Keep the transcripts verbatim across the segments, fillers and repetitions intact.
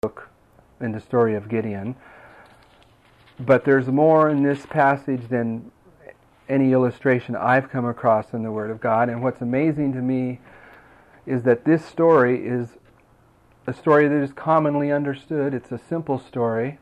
book in the story of Gideon. But there's more in this passage than any illustration I've come across in the Word of God. And what's amazing to me is that this story is a story that is commonly understood. It's a simple story.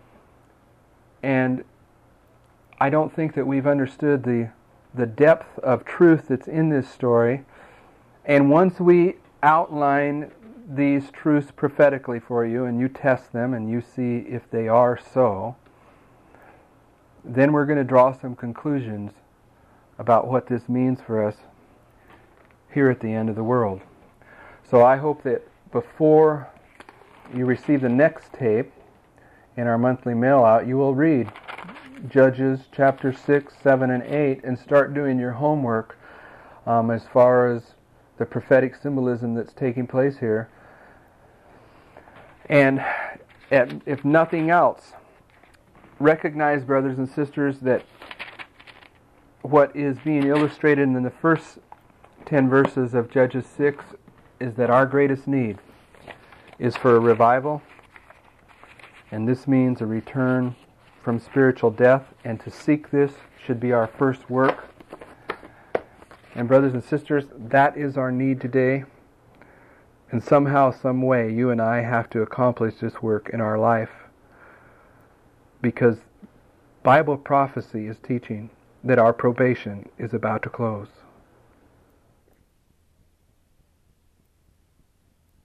And I don't think that we've understood the, the depth of truth that's in this story. And once we outline these truths prophetically for you, and you test them, and you see if they are so, then we're going to draw some conclusions about what this means for us here at the end of the world. So I hope that before you receive the next tape in our monthly mail out, you will read Judges chapter six, seven, and eight and start doing your homework um, as far as the prophetic symbolism that's taking place here. And if nothing else, recognize, brothers and sisters, that what is being illustrated in the first ten verses of Judges six is that our greatest need is for a revival, and this means a return from spiritual death, and to seek this should be our first work. And brothers and sisters, that is our need today. And somehow, some way, you and I have to accomplish this work in our life, because Bible prophecy is teaching that our probation is about to close.